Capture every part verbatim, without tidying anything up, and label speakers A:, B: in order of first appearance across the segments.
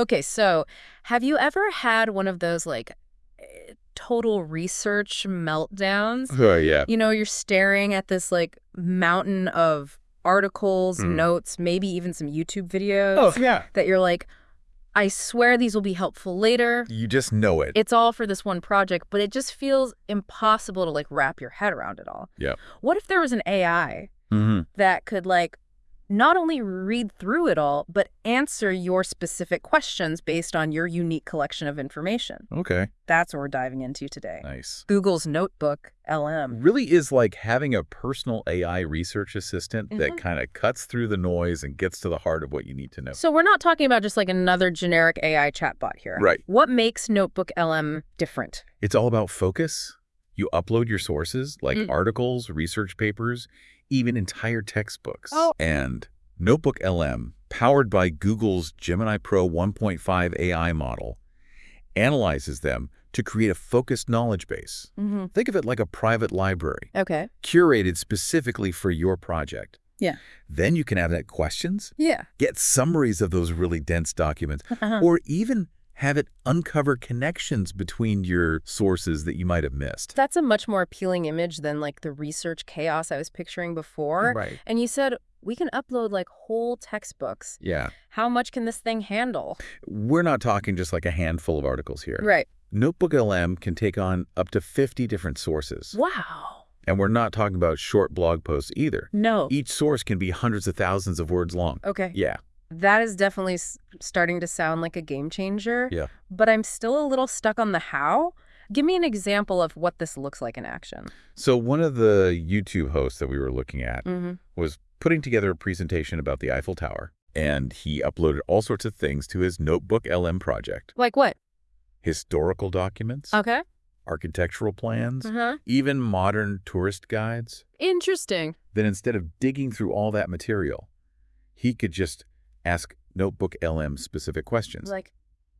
A: Okay, so have you ever had one of those like eh, total research meltdowns?
B: Oh, yeah.
A: You know, you're staring at this like mountain of articles,
B: Mm.
A: notes, maybe even some YouTube videos
B: Oh, yeah.
A: that you're like, I swear these will be helpful later.
B: You just know it.
A: It's all for this one project, but it just feels impossible to like wrap your head around it all.
B: Yeah.
A: What if there was an A I
B: Mm-hmm.
A: that could like not only read through it all, but answer your specific questions based on your unique collection of information?
B: Okay.
A: That's what we're diving into today.
B: Nice.
A: Google's Notebook L M.
B: Really is like having a personal A I research assistant that
A: Mhm.
B: kind of cuts through the noise and gets to the heart of what you need to know.
A: So we're not talking about just like another generic A I chatbot here.
B: Right.
A: What makes Notebook L M different?
B: It's all about focus. You upload your sources like
A: Mm.
B: articles, research papers, even entire textbooks.
A: Oh.
B: And Notebook L M, powered by Google's Gemini Pro one point five A I model, analyzes them to create a focused knowledge base.
A: Mm-hmm.
B: Think of it like a private library,
A: Okay.
B: curated specifically for your project.
A: Yeah.
B: Then you can add questions,
A: Yeah.
B: get summaries of those really dense documents,
A: Uh-huh.
B: or even have it uncover connections between your sources that you might have missed.
A: That's a much more appealing image than like the research chaos I was picturing before.
B: Right.
A: And you said we can upload like whole textbooks.
B: Yeah.
A: How much can this thing handle?
B: We're not talking just like a handful of articles here.
A: Right.
B: Notebook L M can take on up to fifty different sources.
A: Wow.
B: And we're not talking about short blog posts either.
A: No.
B: Each source can be hundreds of thousands of words long.
A: Okay.
B: Yeah.
A: That is definitely s- starting to sound like a game changer.
B: Yeah.
A: But I'm still a little stuck on the how. Give me an example of what this looks like in action.
B: So one of the YouTube hosts that we were looking at
A: Mm-hmm.
B: was putting together a presentation about the Eiffel Tower, and he uploaded all sorts of things to his Notebook L M project.
A: Like what?
B: Historical documents,
A: Okay.
B: architectural plans,
A: Uh-huh.
B: even modern tourist guides.
A: Interesting.
B: Then instead of digging through all that material, he could just ask Notebook L M specific questions.
A: Like,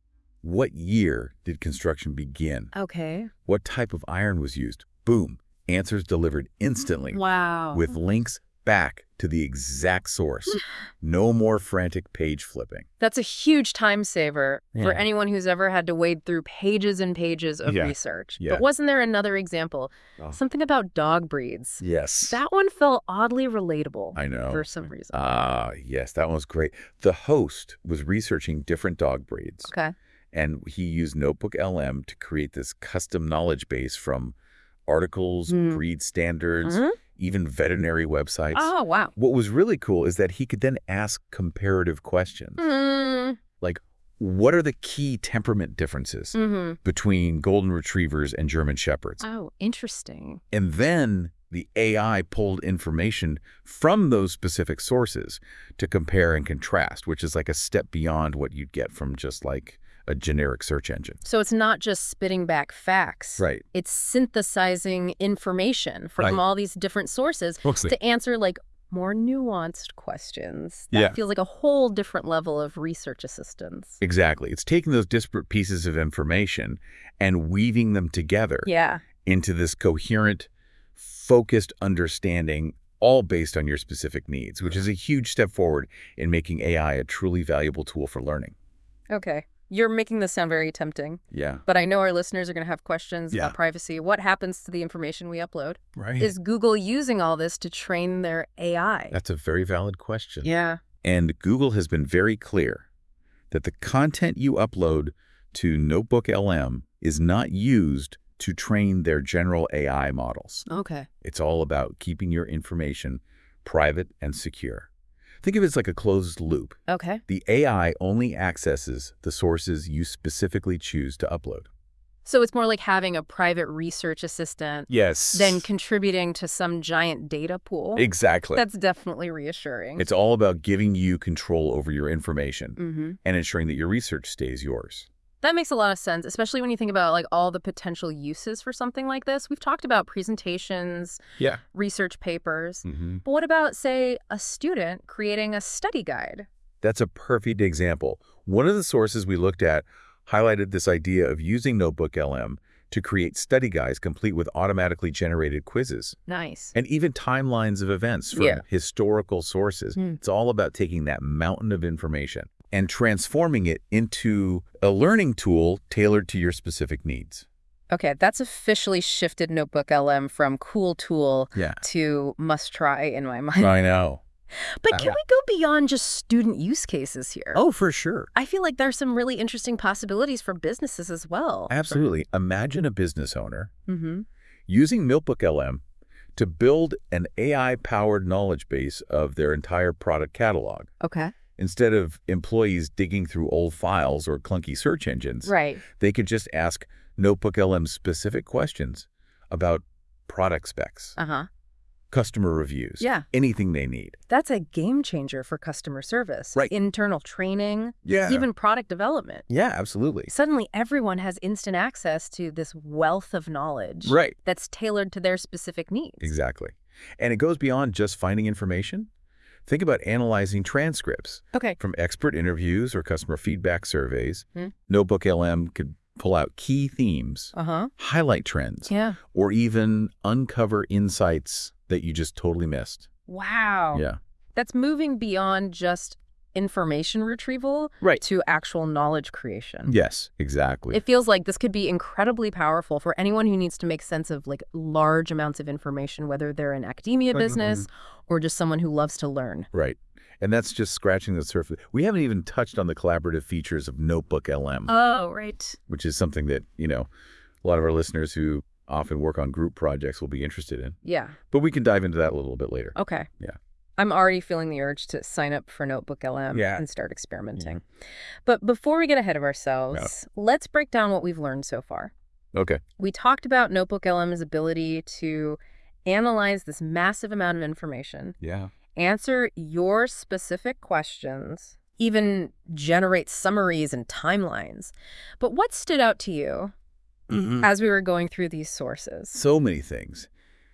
B: What year did construction begin?
A: okay.
B: What type of iron was used? Boom. Answers delivered instantly
A: Wow.
B: with links back to the exact source. No more frantic page flipping.
A: That's a huge time saver for
B: Yeah.
A: anyone who's ever had to wade through pages and pages of
B: Yeah.
A: research.
B: Yeah.
A: But wasn't there another example?
B: Oh.
A: Something about dog breeds.
B: Yes.
A: That one felt oddly relatable
B: I know.
A: for some reason.
B: Ah, yes, that one was great. The host was researching different dog breeds,
A: Okay.
B: and he used Notebook L M to create this custom knowledge base from articles,
A: Hmm.
B: breed standards,
A: Mhm.
B: even veterinary websites.
A: Oh, wow.
B: What was really cool is that he could then ask comparative questions.
A: Mm.
B: Like, what are the key temperament differences
A: Mm-hmm.
B: between golden retrievers and German shepherds?
A: Oh, interesting.
B: And then the A I pulled information from those specific sources to compare and contrast, which is like a step beyond what you'd get from just like a generic search engine.
A: So it's not just spitting back facts.
B: Right.
A: It's synthesizing information from
B: Right.
A: all these different sources
B: Mostly.
A: to answer like more nuanced questions. That
B: Yeah.
A: feels like a whole different level of research assistance.
B: Exactly. It's taking those disparate pieces of information and weaving them together
A: Yeah.
B: into this coherent, focused understanding, all based on your specific needs, which is a huge step forward in making A I a truly valuable tool for learning.
A: Okay. You're making this sound very tempting,
B: Yeah.
A: but I know our listeners are going to have questions
B: Yeah.
A: about privacy. What happens to the information we upload?
B: Right.
A: Is Google using all this to train their A I?
B: That's a very valid question.
A: Yeah.
B: And Google has been very clear that the content you upload to Notebook L M is not used to train their general A I models.
A: Okay.
B: It's all about keeping your information private and secure. Think of it as like a closed loop.
A: Okay.
B: The A I only accesses the sources you specifically choose to upload.
A: So it's more like having a private research assistant
B: Yes.
A: than contributing to some giant data pool.
B: Exactly.
A: That's definitely reassuring.
B: It's all about giving you control over your information
A: Mm-hmm.
B: and ensuring that your research stays yours.
A: That makes a lot of sense, especially when you think about like all the potential uses for something like this. We've talked about presentations,
B: Yeah.
A: research papers.
B: Mm-hmm.
A: But what about, say, a student creating a study guide?
B: That's a perfect example. One of the sources we looked at highlighted this idea of using Notebook L M to create study guides complete with automatically generated quizzes
A: Nice.
B: and even timelines of events from
A: Yeah.
B: historical sources.
A: Hmm.
B: It's all about taking that mountain of information and transforming it into a learning tool tailored to your specific needs.
A: Okay, that's officially shifted NotebookLM from cool tool
B: Yeah.
A: to must try in my mind.
B: I know.
A: But can we go beyond just student use cases here?
B: Oh, for sure.
A: I feel like there's some really interesting possibilities for businesses as well.
B: Absolutely. Imagine a business owner
A: Mm-hmm.
B: using NotebookLM to build an A I-powered knowledge base of their entire product catalog.
A: Okay.
B: Instead of employees digging through old files or clunky search engines,
A: Right.
B: they could just ask NotebookLM specific questions about product specs,
A: Uh-huh.
B: customer reviews,
A: Yeah.
B: anything they need.
A: That's a game changer for customer service.
B: Right.
A: Internal training,
B: Yeah.
A: even product development.
B: Yeah, absolutely.
A: Suddenly, everyone has instant access to this wealth of knowledge
B: Right.
A: that's tailored to their specific needs.
B: Exactly. And it goes beyond just finding information. Think about analyzing transcripts
A: Okay.
B: from expert interviews or customer feedback surveys.
A: Hmm.
B: NotebookLM could pull out key themes,
A: Uh-huh.
B: highlight trends,
A: Yeah.
B: or even uncover insights that you just totally missed.
A: Wow.
B: Yeah.
A: That's moving beyond just information retrieval
B: Right.
A: to actual knowledge creation.
B: Yes, exactly.
A: It feels like this could be incredibly powerful for anyone who needs to make sense of like large amounts of information, whether they're in academia business or just someone who loves to learn.
B: Right. And that's just scratching the surface. We haven't even touched on the collaborative features of NotebookLM,
A: Oh, right.
B: which is something that, you know, a lot of our listeners who often work on group projects will be interested in.
A: Yeah.
B: But we can dive into that a little bit later.
A: Okay.
B: Yeah.
A: I'm already feeling the urge to sign up for NotebookLM
B: Yeah.
A: and start experimenting. But before we get ahead of ourselves, let's break down what we've learned so far.
B: Okay.
A: We talked about NotebookLM's ability to analyze this massive amount of information,
B: Yeah.
A: answer your specific questions, even generate summaries and timelines. But what stood out to you as we were going through these sources?
B: So many things.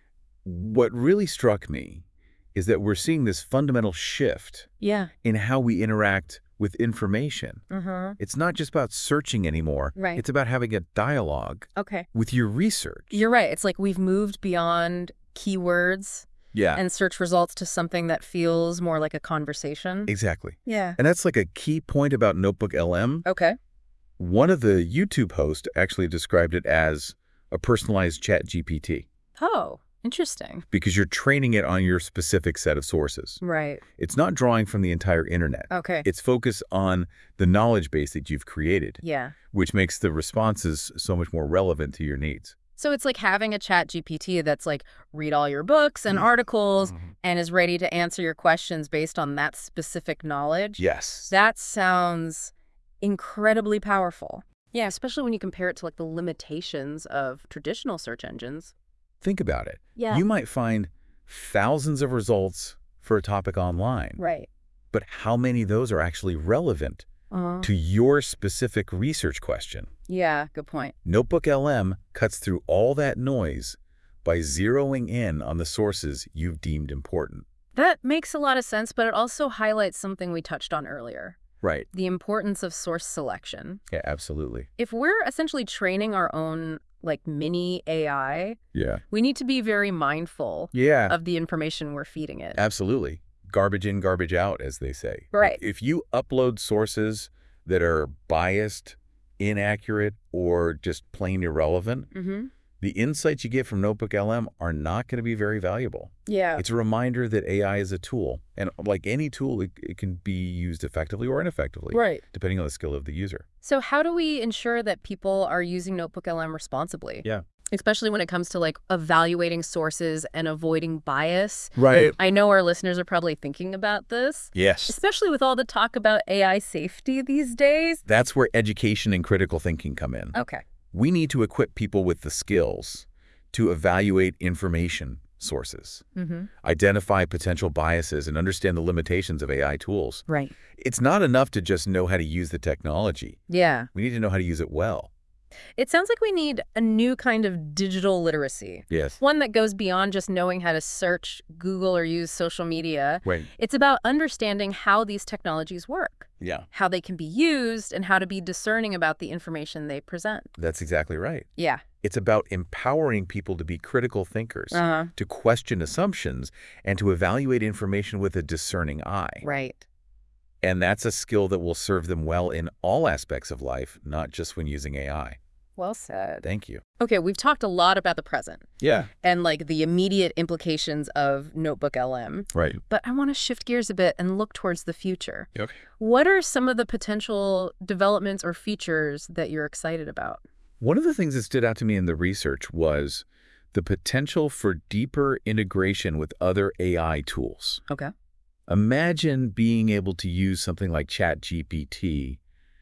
B: What really struck me is that we're seeing this fundamental shift
A: Yeah.
B: in how we interact with information.
A: Uh-huh.
B: It's not just about searching anymore.
A: Right.
B: It's about having a dialogue
A: Okay.
B: with your research.
A: You're right. It's like we've moved beyond keywords
B: Yeah,
A: and search results to something that feels more like a conversation.
B: exactly.
A: Yeah.
B: And that's like a key point about NotebookLM.
A: Okay.
B: One of the YouTube hosts actually described it as a personalized chat G P T
A: Oh, interesting.
B: because you're training it on your specific set of sources.
A: Right.
B: It's not drawing from the entire internet.
A: Okay.
B: It's focused on the knowledge base that you've created,
A: Yeah.
B: which makes the responses so much more relevant to your needs.
A: So it's like having a chat G P T that's like, read all your books and articles and is ready to answer your questions based on that specific knowledge.
B: Yes.
A: That sounds incredibly powerful. Yeah, especially when you compare it to like the limitations of traditional search engines.
B: Think about it.
A: Yeah.
B: You might find thousands of results for a topic online,
A: Right.
B: but how many of those are actually relevant
A: Uh-huh.
B: to your specific research question?
A: Yeah, good point.
B: NotebookLM cuts through all that noise by zeroing in on the sources you've deemed important.
A: That makes a lot of sense, but it also highlights something we touched on earlier,
B: Right.
A: the importance of source selection.
B: Yeah, absolutely.
A: If we're essentially training our own like mini A I,
B: Yeah.
A: we need to be very mindful
B: Yeah,
A: of the information we're feeding it.
B: absolutely. Garbage in, garbage out, as they say.
A: Right.
B: If you upload sources that are biased, inaccurate, or just plain irrelevant,
A: Mm-hmm.
B: the insights you get from NotebookLM are not going to be very valuable.
A: Yeah.
B: It's a reminder that A I is a tool. And like any tool, it, it can be used effectively or ineffectively,
A: Right.
B: depending on the skill of the user.
A: So how do we ensure that people are using NotebookLM responsibly?
B: Yeah.
A: Especially when it comes to like evaluating sources and avoiding bias.
B: Right.
A: I know our listeners are probably thinking about this,
B: Yes.
A: especially with all the talk about A I safety these days.
B: That's where education and critical thinking come in.
A: Okay.
B: We need to equip people with the skills to evaluate information sources,
A: Mm-hmm.
B: identify potential biases, and understand the limitations of A I tools.
A: Right.
B: It's not enough to just know how to use the technology.
A: Yeah.
B: We need to know how to use it well.
A: It sounds like we need a new kind of digital literacy.
B: Yes.
A: One that goes beyond just knowing how to search Google or use social media.
B: Right.
A: It's about understanding how these technologies work,
B: Yeah,
A: how they can be used, and how to be discerning about the information they present.
B: that's exactly right.
A: Yeah.
B: It's about empowering people to be critical thinkers,
A: Uh-huh.
B: to question assumptions, and to evaluate information with a discerning eye.
A: Right.
B: And that's a skill that will serve them well in all aspects of life, not just when using A I.
A: Well said.
B: Thank you.
A: Okay, we've talked a lot about the present.
B: Yeah.
A: And like the immediate implications of Notebook L M.
B: Right.
A: But I want to shift gears a bit and look towards the future.
B: Okay.
A: What are some of the potential developments or features that you're excited about?
B: One of the things that stood out to me in the research was the potential for deeper integration with other A I tools.
A: Okay.
B: Imagine being able to use something like ChatGPT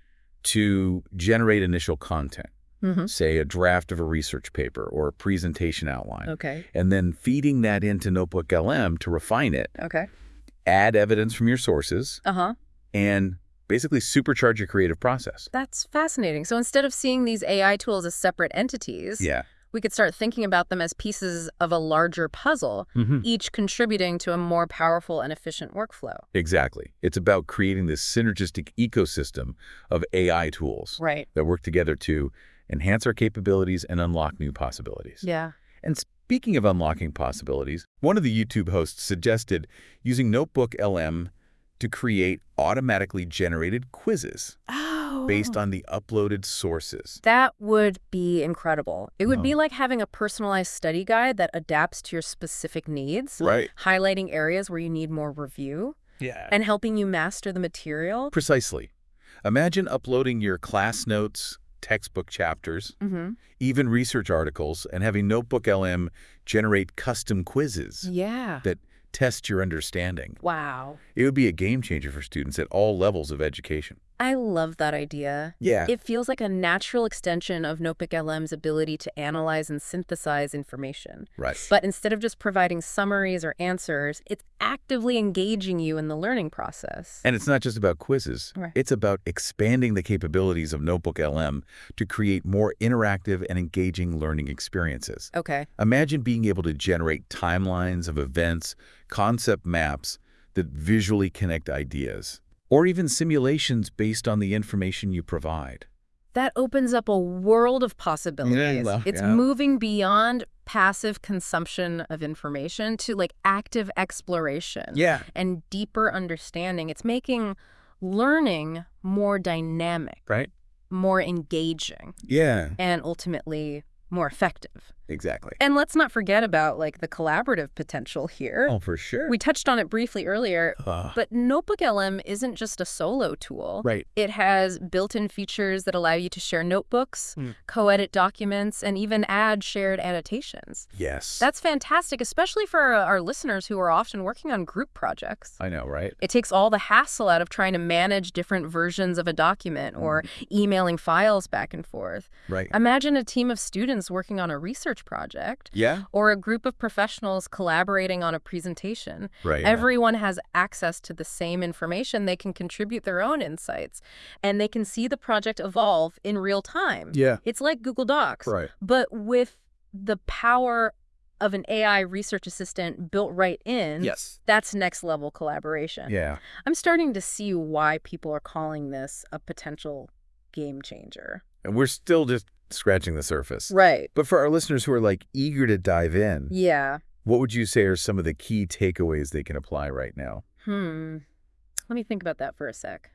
B: to generate initial content,
A: Mm-hmm.
B: say a draft of a research paper or a presentation outline,
A: Okay.
B: and then feeding that into Notebook L M to refine it,
A: Okay.
B: add evidence from your sources,
A: Uh-huh.
B: and basically supercharge your creative process.
A: That's fascinating. So instead of seeing these A I tools as separate entities,
B: Yeah.
A: we could start thinking about them as pieces of a larger puzzle,
B: Mm-hmm.
A: each contributing to a more powerful and efficient workflow.
B: Exactly. It's about creating this synergistic ecosystem of A I tools
A: Right.
B: that work together to enhance our capabilities and unlock new possibilities.
A: Yeah.
B: And speaking of unlocking possibilities, one of the YouTube hosts suggested using Notebook L M to create automatically generated quizzes
A: Oh.
B: based on the uploaded sources.
A: That would be incredible. It would
B: Oh.
A: be like having a personalized study guide that adapts to your specific needs,
B: Right.
A: highlighting areas where you need more review,
B: Yeah.
A: and helping you master the material.
B: Precisely. Imagine uploading your class notes, textbook chapters,
A: Mm-hmm.
B: even research articles, and having Notebook L M generate custom quizzes
A: Yeah.
B: that test your understanding.
A: Wow.
B: It would be a game changer for students at all levels of education.
A: I love that idea.
B: Yeah.
A: It feels like a natural extension of Notebook L M's ability to analyze and synthesize information.
B: Right.
A: But instead of just providing summaries or answers, it's actively engaging you in the learning process.
B: And it's not just about quizzes.
A: Right.
B: It's about expanding the capabilities of Notebook L M to create more interactive and engaging learning experiences.
A: Okay.
B: Imagine being able to generate timelines of events, concept maps that visually connect ideas, or even simulations based on the information you provide.
A: That opens up a world of possibilities.
B: Yeah, well,
A: it's
B: yeah.
A: moving beyond passive consumption of information to like active exploration
B: Yeah.
A: and deeper understanding. It's making learning more dynamic,
B: Right?
A: more engaging,
B: Yeah.
A: and ultimately more effective.
B: Exactly.
A: And let's not forget about like the collaborative potential here.
B: Oh, for sure.
A: We touched on it briefly earlier,
B: Uh,
A: but Notebook L M isn't just a solo tool.
B: right.
A: It has built-in features that allow you to share notebooks,
B: Mm.
A: co-edit documents, and even add shared annotations.
B: Yes.
A: That's fantastic, especially for our our listeners who are often working on group projects.
B: I know, right?
A: It takes all the hassle out of trying to manage different versions of a document or emailing files back and forth.
B: Right.
A: Imagine a team of students working on a research project
B: Yeah.
A: or a group of professionals collaborating on a presentation.
B: Right. yeah.
A: Everyone has access to the same information. They can contribute their own insights, and they can see the project evolve in real time.
B: Yeah.
A: It's like Google Docs,
B: Right.
A: but with the power of an A I research assistant built right in.
B: Yes.
A: That's next level collaboration.
B: Yeah.
A: I'm starting to see why people are calling this a potential game changer.
B: And we're still just scratching the surface.
A: Right.
B: But for our listeners who are like eager to dive in,
A: Yeah.
B: what would you say are some of the key takeaways they can apply right now?
A: Hmm. Let me think about that for a sec.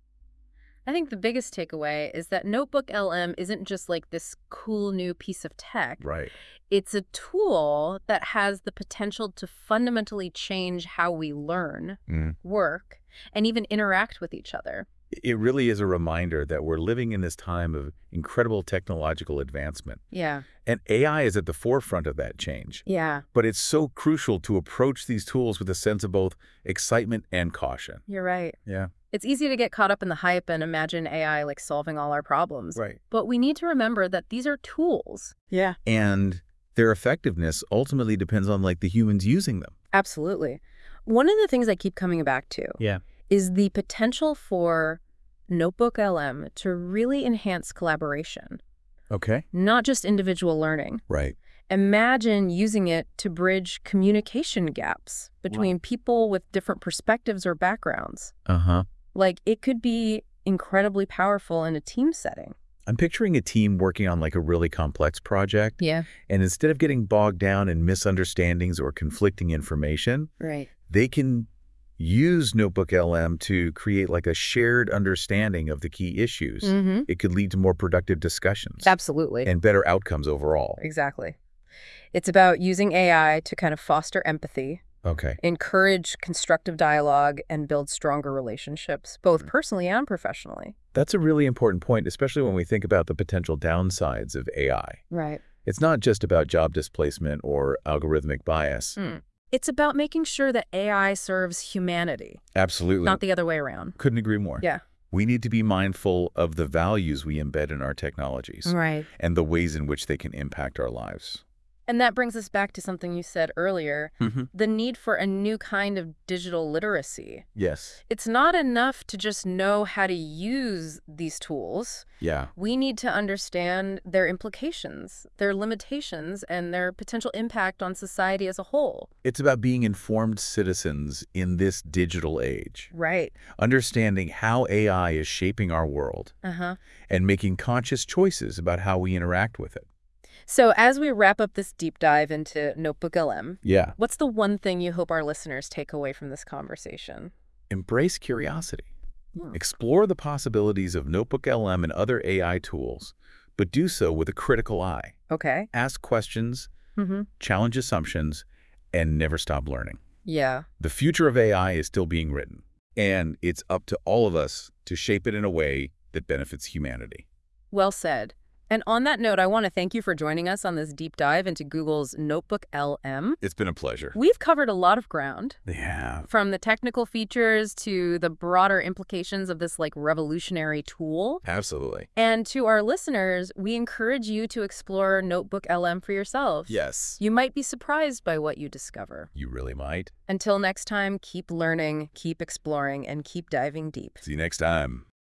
A: I think the biggest takeaway is that Notebook L M isn't just like this cool new piece of tech.
B: Right.
A: It's a tool that has the potential to fundamentally change how we learn,
B: Mm.
A: work, and even interact with each other.
B: It really is a reminder that we're living in this time of incredible technological advancement.
A: Yeah.
B: And A I is at the forefront of that change.
A: Yeah.
B: But it's so crucial to approach these tools with a sense of both excitement and caution.
A: You're right.
B: Yeah.
A: It's easy to get caught up in the hype and imagine A I like solving all our problems.
B: Right.
A: But we need to remember that these are tools. Yeah.
B: And their effectiveness ultimately depends on like the humans using them.
A: Absolutely. One of the things I keep coming back to
B: Yeah.
A: is the potential for Notebook L M to really enhance collaboration,
B: Okay.
A: not just individual learning.
B: Right.
A: Imagine using it to bridge communication gaps between people with different perspectives or backgrounds.
B: Uh-huh.
A: Like, it could be incredibly powerful in a team setting.
B: I'm picturing a team working on like a really complex project.
A: Yeah.
B: And instead of getting bogged down in misunderstandings or conflicting information,
A: Right.
B: they can use NotebookLM to create like a shared understanding of the key issues,
A: Mm-hmm.
B: it could lead to more productive discussions
A: Absolutely.
B: and better outcomes overall.
A: Exactly. It's about using A I to kind of foster empathy,
B: Okay.
A: encourage constructive dialogue, and build stronger relationships, both
B: Mm.
A: personally and professionally.
B: That's a really important point, especially when we think about the potential downsides of A I.
A: Right.
B: It's not just about job displacement or algorithmic bias.
A: Mm. It's about making sure that A I serves humanity,
B: Absolutely.
A: not the other way around.
B: Couldn't agree more.
A: Yeah.
B: We need to be mindful of the values we embed in our technologies
A: Right.
B: and the ways in which they can impact our lives.
A: And that brings us back to something you said earlier,
B: Mm-hmm.
A: the need for a new kind of digital literacy.
B: Yes.
A: It's not enough to just know how to use these tools.
B: Yeah.
A: We need to understand their implications, their limitations, and their potential impact on society as a whole.
B: It's about being informed citizens in this digital age,
A: Right.
B: understanding how A I is shaping our world,
A: Uh-huh.
B: and making conscious choices about how we interact with it.
A: So as we wrap up this deep dive into NotebookLM,
B: Yeah.
A: what's the one thing you hope our listeners take away from this conversation?
B: Embrace curiosity.
A: Hmm.
B: Explore the possibilities of NotebookLM and other A I tools, but do so with a critical eye.
A: Okay.
B: Ask questions,
A: Mm-hmm.
B: challenge assumptions, and never stop learning.
A: Yeah.
B: The future of A I is still being written, and it's up to all of us to shape it in a way that benefits humanity.
A: Well said. And on that note, I want to thank you for joining us on this deep dive into Google's NotebookLM.
B: It's been a pleasure.
A: We've covered a lot of ground,
B: They have.
A: from the technical features to the broader implications of this like revolutionary tool.
B: Absolutely.
A: And to our listeners, we encourage you to explore NotebookLM for yourselves.
B: Yes.
A: You might be surprised by what you discover.
B: You really might.
A: Until next time, keep learning, keep exploring, and keep diving deep.
B: See you next time.